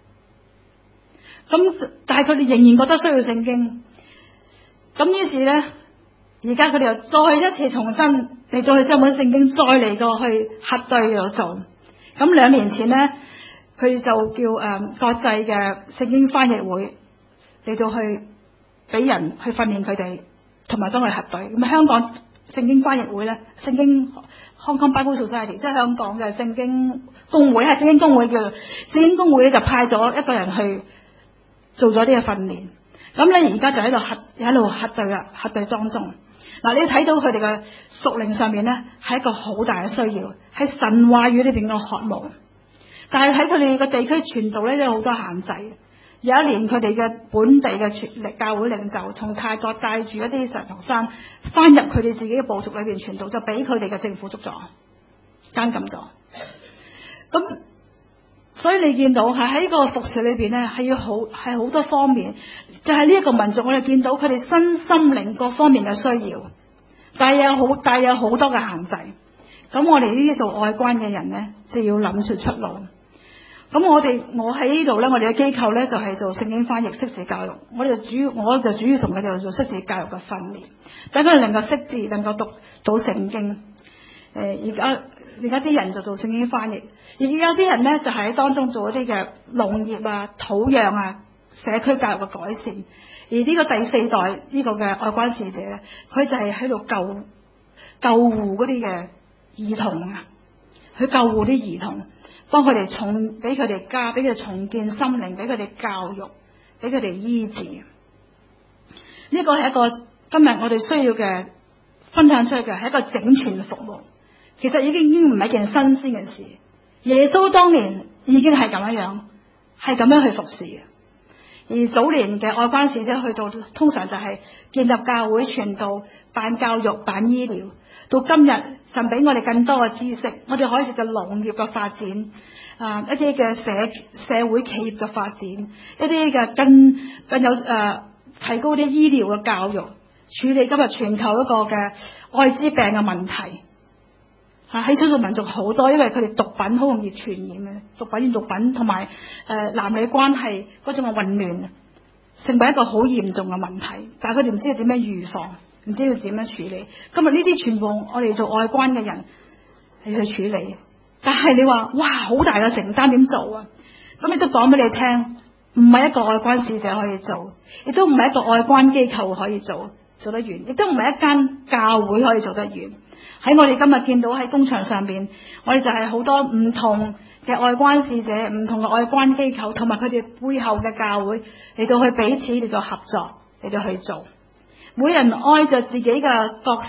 咁但係佢哋仍然覺得需要聖經。咁於是咧，而家佢哋又再一次重新嚟到去將本聖經再嚟到去核對度做。咁兩年前咧，佢就叫誒、呃、國際嘅聖經翻譯會嚟到去。俾人去訓練佢哋，同埋幫佢核對。咁香港聖經翻譯會咧，聖經 Hong Kong Bible Society，即係香港嘅聖經公會，係聖經公會叫聖經公會咧，就派咗一個人去做咗呢個訓練。咁咧而家就喺度核喺度核對啊，核對當中。嗱，你睇到佢哋嘅屬靈上面咧，係一個好大嘅需要，喺神話語裏邊嘅渴慕。但係喺佢哋嘅地區傳道咧，都有好多限制。有一年，佢哋嘅本地嘅傳力教會領袖從泰國帶住一啲神學生翻入佢哋自己嘅部族裏邊傳道，就俾佢哋嘅政府捉咗，監禁咗。咁所以你見到係喺個服侍裏邊咧，係要好係好多方面，就係呢一個民族，我哋見到佢哋身心靈各方面嘅需要，但係有好但係有好多嘅限制。咁我哋呢啲做外關嘅人咧，就要諗出出路。咁我哋我喺呢度咧，我哋嘅機構咧就係做聖經翻譯識字教育。我哋主要我就主要同佢哋做識字教育嘅訓練，等佢哋能夠識字，能夠讀到聖經。誒而家而家啲人就做聖經翻譯，而有啲人咧就係喺當中做一啲嘅農業啊、土壤啊、社區教育嘅改善。而呢個第四代呢個嘅外關使者咧，佢就係喺度救救護嗰啲嘅兒童啊，去救護啲兒童。幫佢哋重，俾佢哋家，俾佢哋重建心靈，俾佢哋教育，俾佢哋醫治。呢個係一個今日我哋需要嘅分享出去嘅，係一個整全嘅服務。其實已經已經唔係一件新鮮嘅事。耶穌當年已經係咁樣樣，係咁樣去服侍嘅。而早年嘅外關使者去到，通常就係建立教會、傳道、辦教育、辦醫療。到今日，神俾我哋更多嘅知識，我哋可以藉著農業嘅發展，啊、呃、一啲嘅社社會企業嘅發展，一啲嘅更更有誒、呃、提高啲醫療嘅教育，處理今日全球一個嘅艾滋病嘅問題。啊，喺少數民族好多，因為佢哋毒品好容易傳染嘅，毒品、毒品同埋誒男女關係嗰種嘅混亂，成為一個好嚴重嘅問題。但係佢哋唔知道點樣預防。唔知道點樣處理。今日呢啲全部我哋做外關嘅人係去處理，但係你話哇好大嘅承擔點做啊？咁亦都講俾你聽，唔係一個外關使者可以做，亦都唔係一個外關機構可以做做得完，亦都唔係一間教會可以做得完。喺我哋今日見到喺工場上邊，我哋就係好多唔同嘅外關使者、唔同嘅外關機構，同埋佢哋背後嘅教會嚟到去彼此嚟到合作嚟到去做。每人按着自己嘅角色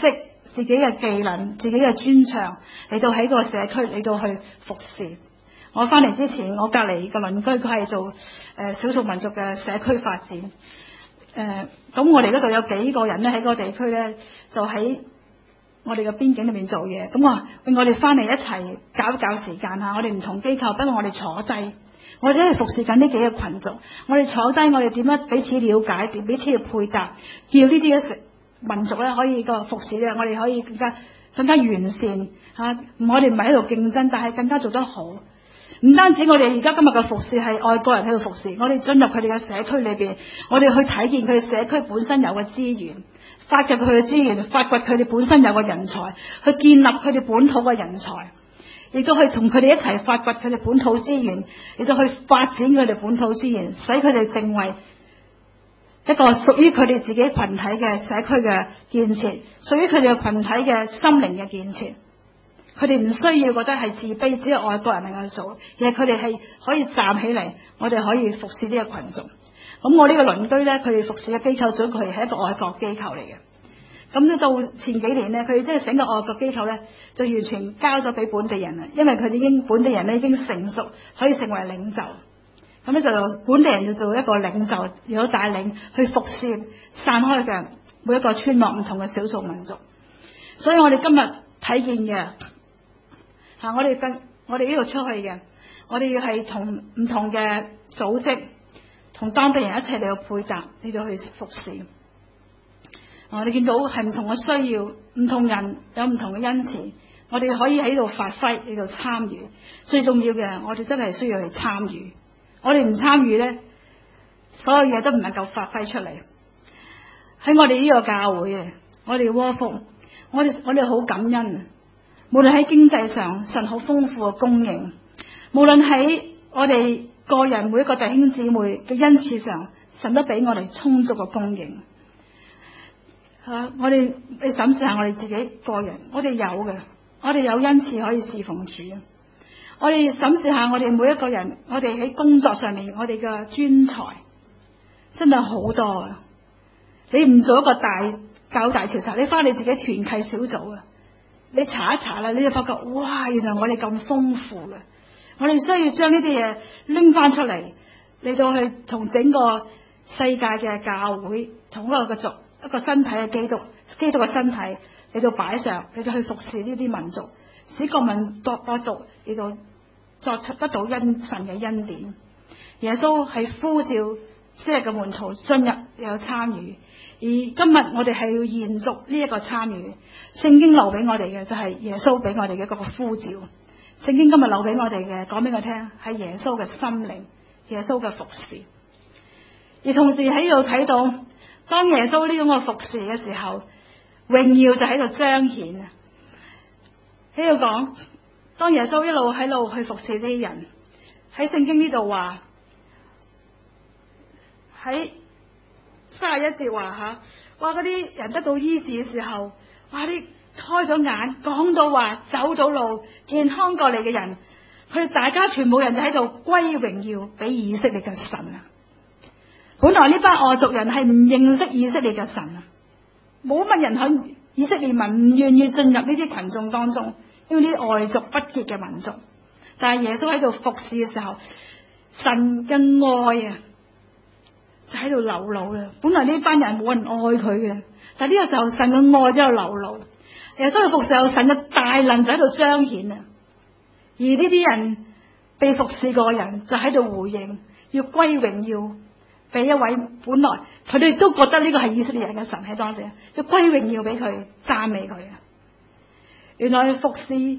自己嘅技能、自己嘅專長嚟到喺個社區嚟到去服侍。我翻嚟之前，我隔離個鄰居佢係做誒少數民族嘅社區發展。誒、呃，咁我哋嗰度有幾個人咧喺嗰個地區咧，就喺我哋嘅邊境裏面做嘢。咁啊，我哋翻嚟一齊搞一搞時間嚇，我哋唔同機構，不過我哋坐低，我哋都係服侍緊呢幾個群族。我哋坐低，我哋點樣彼此了解，點彼此嘅配搭，叫呢啲嘅民族咧可以個服侍咧，我哋可以更加更加完善嚇、啊。我哋唔係喺度競爭，但係更加做得好。唔單止我哋而家今日嘅服侍係外國人喺度服侍，我哋進入佢哋嘅社區裏邊，我哋去睇見佢哋社區本身有嘅資源，發掘佢嘅資源，發掘佢哋本身有嘅人才，去建立佢哋本土嘅人才，亦都去同佢哋一齊發掘佢哋本土資源，亦都去發展佢哋本土資源，使佢哋成為一個屬於佢哋自己群體嘅社區嘅建設，屬於佢哋嘅群體嘅心靈嘅建設。佢哋唔需要覺得係自卑，只有外國人能夠做，而係佢哋係可以站起嚟，我哋可以服侍呢個群眾。咁我呢個鄰居咧，佢哋服侍嘅機構組，佢係一個外國機構嚟嘅。咁咧到前幾年咧，佢哋即係整個外國機構咧，就完全交咗俾本地人啦，因為佢哋已經本地人咧已經成熟，可以成為領袖。咁咧就本地人就做一個領袖，有帶領去服侍散開嘅每一個村落唔同嘅少數民族。所以我哋今日睇見嘅。吓、啊！我哋跟我哋呢度出去嘅，我哋要係同唔同嘅組織，同當地人一齊嚟到配搭，嚟到去服侍。我哋見到係唔同嘅需要，唔同人有唔同嘅恩賜，我哋可以喺度發揮，喺度參與。最重要嘅，我哋真係需要去參與。我哋唔參與咧，所有嘢都唔能夠發揮出嚟。喺我哋呢個教會啊，我哋窩福，我哋我哋好感恩。無論喺經濟上，神好豐富嘅供應；無論喺我哋個人每一個弟兄姊妹嘅恩賜上，神都俾我哋充足嘅供應。吓、啊，我哋你審視下我哋自己個人，我哋有嘅，我哋有恩賜可以侍奉主。我哋審視下我哋每一個人，我哋喺工作上面，我哋嘅專才真係好多啊！你唔做一個大搞大潮汕，你翻你自己團契小組啊！你查一查啦，你就發覺哇，原來我哋咁豐富嘅，我哋需要將呢啲嘢拎翻出嚟，嚟到去同整個世界嘅教會，同一個嘅族，一個身體嘅基督，基督嘅身體嚟到擺上，嚟到去服侍呢啲民族，使國民各個族嚟到作出得到恩神嘅恩典。耶穌係呼召昔日嘅門徒進入有參與。而今日我哋係要延續呢一個參與，聖經留俾我哋嘅就係耶穌俾我哋嘅一個呼召。聖經今日留俾我哋嘅，講俾我聽係耶穌嘅心靈，耶穌嘅服侍。而同時喺度睇到，當耶穌呢種嘅服侍嘅時候，榮耀就喺度彰顯啊！喺度講，當耶穌一路喺度去服侍呢啲人，喺聖經呢度話喺。三十一節話吓，話嗰啲人得到醫治嘅時候，哇！啲開咗眼，講到話走到路，健康過嚟嘅人，佢哋大家全部人就喺度歸榮耀俾以色列嘅神啊！本來呢班外族人係唔認識以色列嘅神啊，冇乜人喺以色列民唔願意進入呢啲群眾當中，因為呢啲外族不潔嘅民族。但係耶穌喺度服侍嘅時候，神嘅愛啊！就喺度流露啦。本來呢班人冇人愛佢嘅，但係呢個時候神嘅愛就喺度流露。耶穌嘅服侍有神嘅大能就喺度彰顯啊。而呢啲人被服侍過嘅人就喺度回應，要歸榮耀俾一位本來佢哋都覺得呢個係以色列人嘅神喺當時，要歸榮耀俾佢，讚美佢啊。原來服侍睇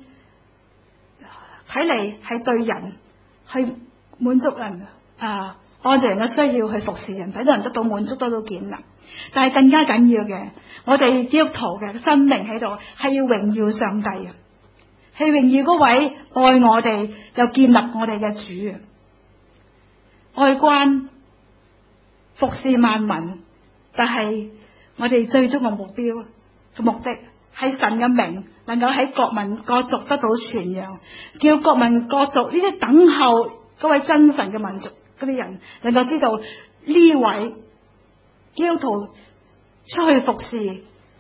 嚟係對人，係滿足人啊。按照人嘅需要去服侍人，使到人得到滿足，得到建立。但係更加緊要嘅，我哋基督徒嘅生命喺度係要榮耀上帝啊，係榮耀嗰位愛我哋又建立我哋嘅主啊。愛關服侍萬民，但係我哋最終嘅目標嘅目的係神嘅名能夠喺國民各族得到傳揚，叫國民各族呢啲等候嗰位真神嘅民族。嗰啲人能夠知道呢位基督徒出去服侍，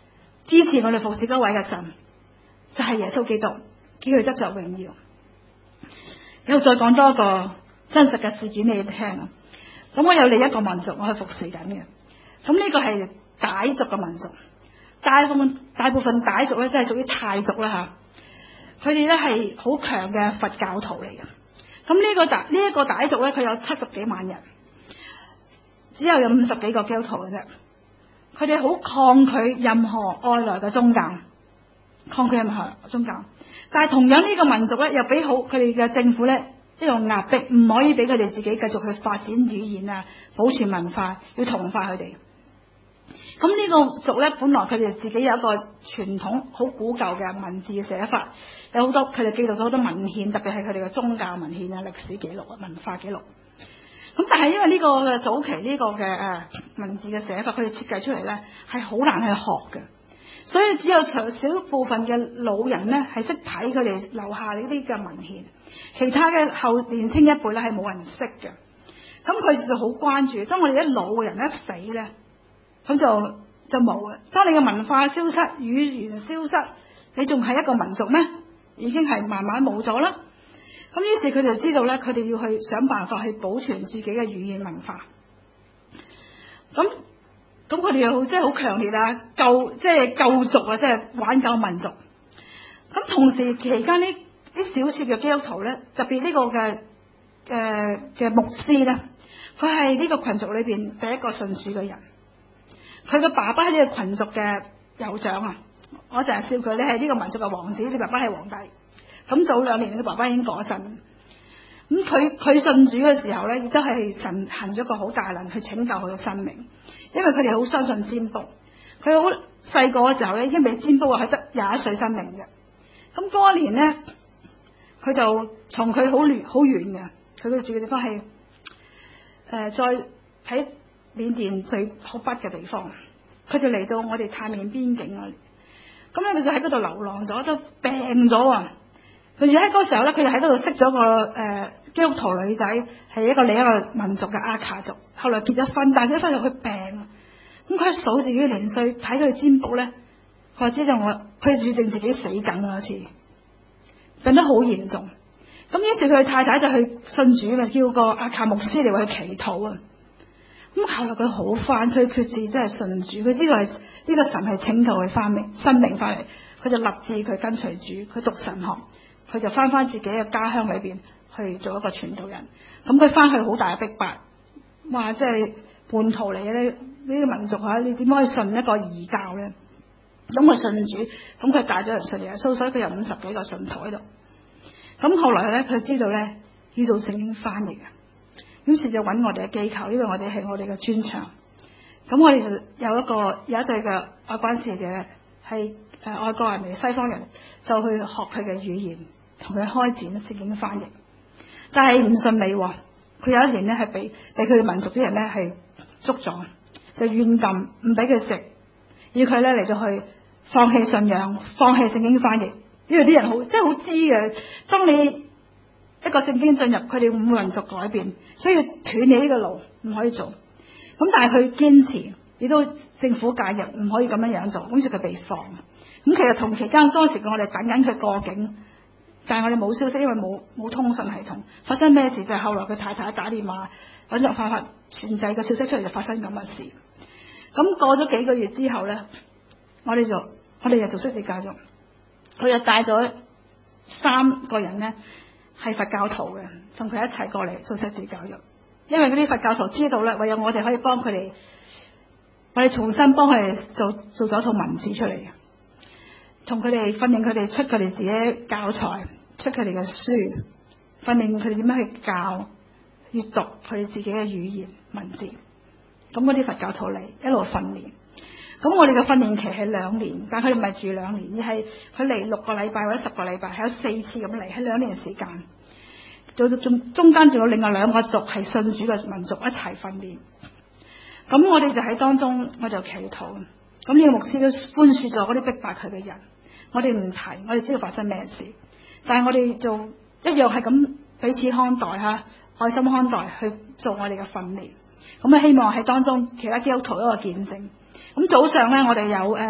支持我哋服侍嗰位嘅神，就係耶穌基督，叫佢得着榮耀。又再講多一個真實嘅事件俾你聽啊！咁我有另一個民族我去服侍緊嘅，咁呢個係傣族嘅民族，大部分大部分傣族咧，即係屬於泰族啦吓，佢哋咧係好強嘅佛教徒嚟嘅。咁呢個傣呢一個傣族咧，佢有七十幾萬人，只有有五十幾個基督徒嘅啫。佢哋好抗拒任何外來嘅宗教，抗拒任何宗教。但係同樣呢個民族咧，又俾好佢哋嘅政府咧一種壓迫，唔可以俾佢哋自己繼續去發展語言啊，保存文化，要同化佢哋。咁呢個族咧，本來佢哋自己有一個傳統好古舊嘅文字嘅寫法，有好多佢哋記錄咗好多文獻，特別係佢哋嘅宗教文獻啊、歷史記錄啊、文化記錄。咁但係因為呢個嘅早期呢個嘅誒文字嘅寫法，佢哋設計出嚟咧係好難去學嘅，所以只有少少部分嘅老人咧係識睇佢哋留下呢啲嘅文獻，其他嘅後年青一輩咧係冇人識嘅。咁佢就好關注，當我哋一老嘅人一死咧，咁就就冇啦。當你嘅文化消失、語言消失，你仲係一個民族咩？已經係慢慢冇咗啦。咁於是佢哋知道咧，佢哋要去想辦法去保存自己嘅語言文化。咁咁佢哋又好即係好強烈啊，救即係救族啊，即係挽救民族。咁同時期間呢啲少數嘅基督徒咧，特別呢個嘅嘅嘅牧師咧，佢係呢個群族裏邊第一個信主嘅人。佢嘅爸爸係呢個群族嘅酋長啊！我成日笑佢，你係呢個民族嘅王子，你爸爸係皇帝。咁早兩年，佢爸爸已經過身。咁佢佢信主嘅時候咧，亦都係神行咗個好大能去拯救佢嘅生命，因為佢哋好相信占卜。佢好細個嘅時候咧，已經被占卜話佢得廿一歲生命嘅。咁嗰一年咧，佢就從佢好遠好遠嘅，佢嘅住嘅地方係誒、呃、再喺緬甸最好北嘅地方，佢就嚟到我哋泰緬邊境啊。咁咧佢就喺嗰度流浪咗，都病咗啊！佢而喺嗰個時候咧，佢就喺嗰度識咗個誒、呃、基督徒女仔，係一個另一個民族嘅阿卡族。後來結咗婚，但係佢發現佢病，咁佢一數自己嘅年歲，睇佢占卜咧，佢話知道我，佢注定自己死緊啦，一次病得好嚴重。咁於是佢太太就去信主，咪叫個阿卡牧師嚟為佢祈禱啊。咁後來佢好翻，佢決志真係信主，佢知道係呢、這個神係拯救佢翻命生命翻嚟，佢就立志佢跟隨主，佢讀神學。佢就翻翻自己嘅家鄉裏邊去做一個傳道人。咁佢翻去好大嘅逼迫，話即係叛徒嚟嘅咧，呢個民族嚇，你點可以信一個異教咧？咁佢信主，咁佢帶咗人信耶穌，所以佢有五十幾個信徒喺度。咁後來咧，佢知道咧要做聖經翻譯嘅，於是就揾我哋嘅機構，因為我哋係我哋嘅專長。咁我哋就有一個有一對嘅外關使者係誒外國人嚟，西方人就去學佢嘅語言。同佢開展聖經翻譯，但係唔順利喎。佢有一年咧係俾俾佢哋民族啲人咧係捉咗，就軟禁，唔俾佢食，要佢咧嚟到去放棄信仰，放棄聖經翻譯。因為啲人好即係好知嘅，當你一個聖經進入佢哋五民族改變，所以斷你呢個路唔可以做。咁但係佢堅持，亦都政府介入，唔可以咁樣樣做，於是佢被放。咁其實同期間當時我哋等緊佢過境。但係我哋冇消息，因為冇冇通訊系統。發生咩事就係後來佢太太打電話揾咗辦法傳遞個消息出嚟，就發生咁嘅事。咁過咗幾個月之後咧，我哋就我哋就做釋字教育，佢就帶咗三個人咧係佛教徒嘅，同佢一齊過嚟做釋字教育。因為嗰啲佛教徒知道咧，唯有我哋可以幫佢哋，我哋重新幫佢哋做做咗一套文字出嚟。同佢哋訓練佢哋出佢哋自己教材，出佢哋嘅書，訓練佢哋點樣去教閱讀佢哋自己嘅語言文字。咁嗰啲佛教徒嚟一路訓練。咁我哋嘅訓練期係兩年，但係佢哋唔係住兩年，而係佢嚟六個禮拜或者十個禮拜，係有四次咁嚟，喺兩年時間。做到中中間仲有另外兩個族係信主嘅民族一齊訓練。咁我哋就喺當中，我就祈禱。咁呢個牧師都寬恕咗嗰啲逼迫佢嘅人。我哋唔提，我哋知道發生咩事，但係我哋就一樣係咁彼此看待吓，愛心看待去做我哋嘅訓練。咁啊，希望喺當中其他基督徒一個見證。咁早上咧，我哋有誒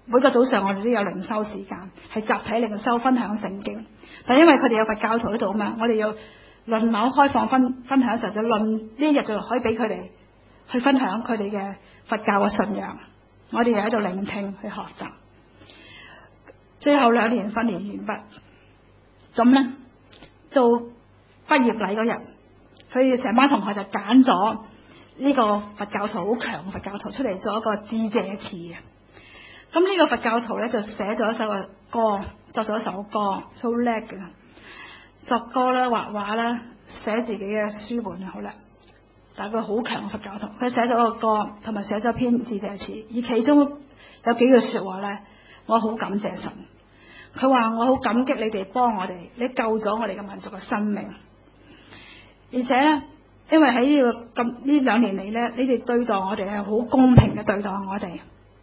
每個早上我哋都有靈修時間，係集體靈修分享聖經。但因為佢哋有佛教徒喺度啊嘛，我哋要輪流開放分分享嘅時候，就輪呢一日就可以俾佢哋去分享佢哋嘅佛教嘅信仰。我哋又喺度聆聽去學習。最後兩年訓練完畢，咁咧做畢業禮嗰日，佢哋成班同學就揀咗呢個佛教徒好強嘅佛教徒出嚟做一個致謝詞嘅。咁呢個佛教徒咧就寫咗一首嘅歌，作咗一首歌，好叻嘅，作歌啦、畫畫啦、寫自己嘅書本好叻。但係佢好強嘅佛教徒，佢寫咗個歌，同埋寫咗篇致謝詞，而其中有幾句說話咧，我好感謝神。佢話我好感激你哋幫我哋，你救咗我哋嘅民族嘅生命。而且咧，因為喺呢、這個咁呢兩年嚟咧，你哋對待我哋係好公平嘅對待我哋。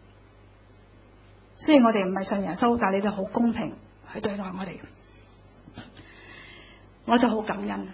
雖然我哋唔係信耶穌，但係你哋好公平去對待我哋，我就好感恩。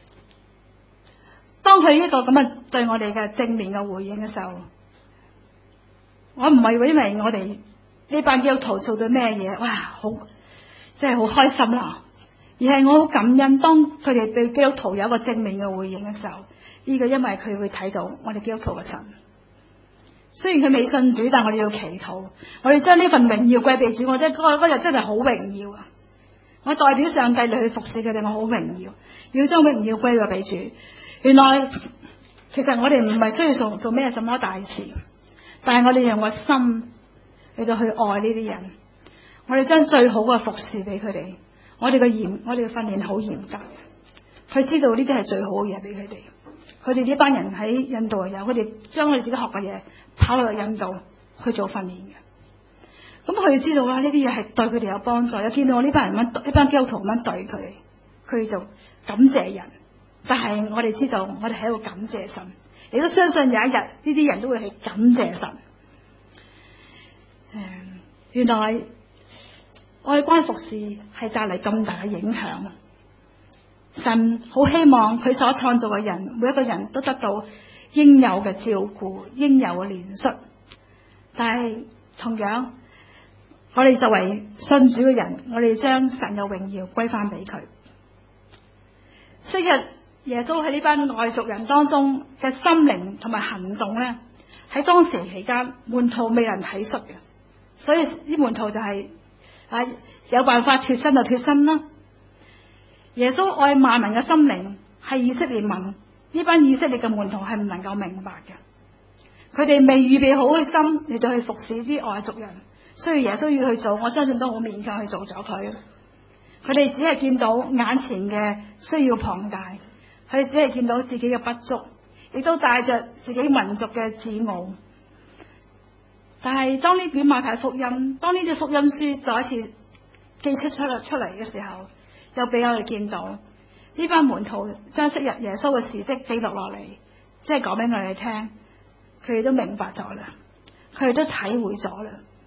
當佢呢個咁嘅對我哋嘅正面嘅回應嘅時候，我唔係因為我哋呢班基督徒做咗咩嘢，哇，好即係好開心啦，而係我好感恩。當佢哋對基督徒有一個正面嘅回應嘅時候，呢個因為佢會睇到我哋基督徒嘅神。雖然佢未信主，但我哋要祈禱，我哋將呢份榮耀歸俾主。我真嗰嗰日真係好榮耀啊！我代表上帝嚟去服侍佢哋，我好榮耀，要將榮耀歸咗俾主。原來其實我哋唔係需要做做咩什麼大事，但係我哋用個心嚟到去愛呢啲人，我哋將最好嘅服侍俾佢哋。我哋嘅嚴，我哋嘅訓練好嚴格，佢知道呢啲係最好嘅嘢俾佢哋。佢哋呢班人喺印度有，佢哋將佢哋自己學嘅嘢跑落去印度去做訓練嘅。咁佢哋知道啦，呢啲嘢係對佢哋有幫助。有見到我呢班人咁，呢班基督徒咁樣對佢哋，佢哋就感謝人。但係我哋知道，我哋喺度感謝神，亦都相信有一日呢啲人都會去感謝神。誒，原來愛關服侍係帶嚟咁大嘅影響。神好希望佢所創造嘅人，每一個人都得到應有嘅照顧、應有嘅憐恤。但係同樣，我哋作為信主嘅人，我哋將神嘅榮耀歸翻俾佢。昔日耶穌喺呢班外族人當中嘅心靈同埋行動咧，喺當時期間門徒未能體恤嘅，所以啲門徒就係、是、啊有辦法脫身就脫身啦。耶穌愛萬民嘅心靈係以色列民，呢班以色列嘅門徒係唔能夠明白嘅，佢哋未預備好嘅心嚟到去服侍啲外族人，所以耶穌要去做，我相信都好勉強去做咗佢。佢哋只係見到眼前嘅需要龐大，佢哋只係見到自己嘅不足，亦都帶着自己民族嘅自傲。但係當呢卷馬太福音，當呢啲福音書再一次寄出出嚟出嚟嘅時候，又俾我哋見到呢班門徒將昔日耶穌嘅事跡記錄落嚟，即係講俾我哋聽，佢哋都明白咗啦，佢哋都體會咗啦。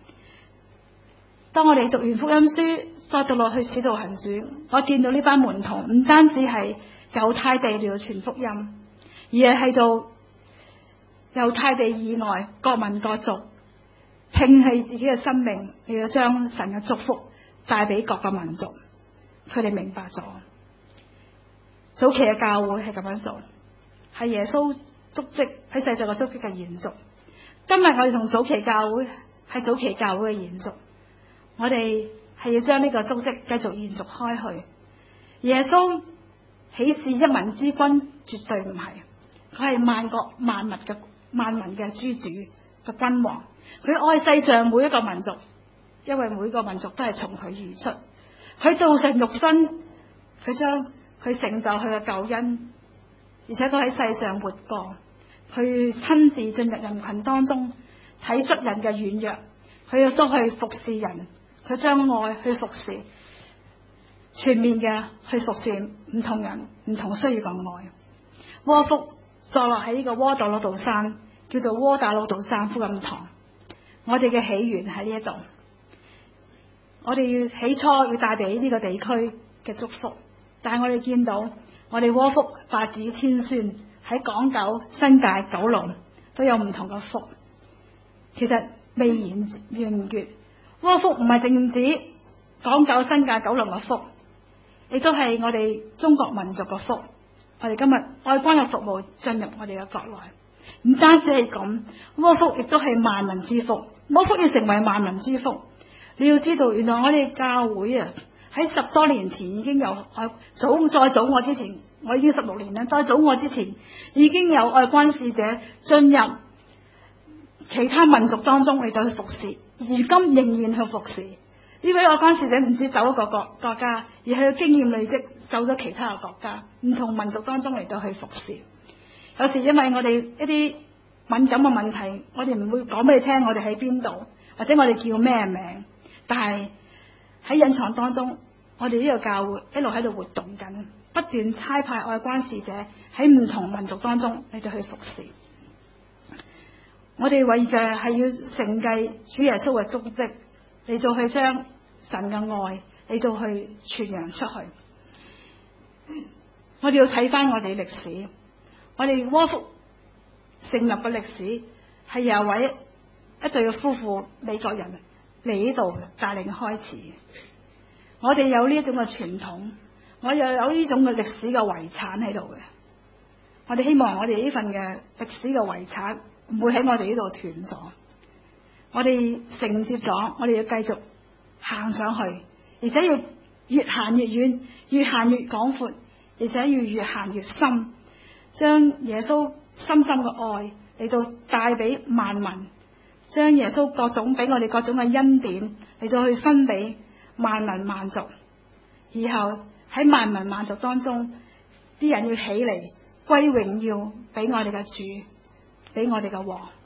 當我哋讀完福音書，再讀落去使徒行傳，我見到呢班門徒唔單止係猶太地嚟傳福音，而係喺度猶太地以外各民各族摒棄自己嘅生命，嚟到將神嘅祝福帶俾各個民族。佢哋明白咗，早期嘅教會係咁樣做，係耶穌足跡喺世上嘅足跡嘅延續。今日我哋同早期教會係早期教會嘅延續，我哋係要將呢個足跡繼續延續開去。耶穌豈是一民之君？絕對唔係，佢係萬國萬物嘅萬民嘅諸主嘅君王。佢愛世上每一個民族，因為每個民族都係從佢而出。佢道成肉身，佢將佢成就佢嘅救恩，而且都喺世上活過。佢親自進入人群當中，體恤人嘅軟弱，佢亦都去服侍人。佢將愛去服侍，全面嘅去服侍唔同人、唔同需要嘅愛。窩福坐落喺呢個窩打老道山，叫做窩打老道山福音堂。我哋嘅起源喺呢一度。我哋要起初要帶俾呢個地區嘅祝福，但係我哋見到我哋窩福八子千孫喺港九、新界、九龍都有唔同嘅福。其實未完完結， 個福唔係淨止港九新界九龍嘅福，亦都係我哋中國民族嘅福。我哋今日愛關嘅服務進入我哋嘅國內，唔單止係咁，個福亦都係萬民之福。個福要成為萬民之福，你要知道，原來我哋教會啊喺十多年前已經有愛，早再早我之前，我已經十六年啦，再早我之前已經有愛關使者進入其他民族當中嚟到去服侍，如今仍然去服侍。呢位愛關使者唔止走一個國國家，而係佢經驗累積走咗其他嘅國家，唔同民族當中嚟到去服侍。有時因為我哋一啲敏感嘅問題，我哋唔會講俾你聽我哋喺邊度，或者我哋叫咩名，但係喺隱藏當中，我哋呢個教會一路喺度活動緊，不斷差派愛關使者喺唔同民族當中嚟到去服侍。我哋為嘅係要承繼主耶穌嘅足跡，嚟到去將神嘅愛嚟到去傳揚出去。我哋要睇翻我哋歷史，我哋窩福成立嘅歷史係由位一對嘅夫婦美國人嚟呢度帶領開始。我哋有呢一種嘅傳統，我又有呢種嘅歷史嘅遺產喺度嘅。我哋希望我哋呢份嘅歷史嘅遺產唔會喺我哋呢度斷咗。我哋承接咗，我哋要繼續行上去，而且要越行越遠，越行越廣闊，而且要越行越深，將耶穌深深嘅愛嚟到帶俾萬民，將耶穌各種俾我哋各種嘅恩典嚟到去分俾萬民萬族。以後喺萬民萬族當中，啲人要起嚟歸榮耀俾我哋嘅主，俾我哋嘅王。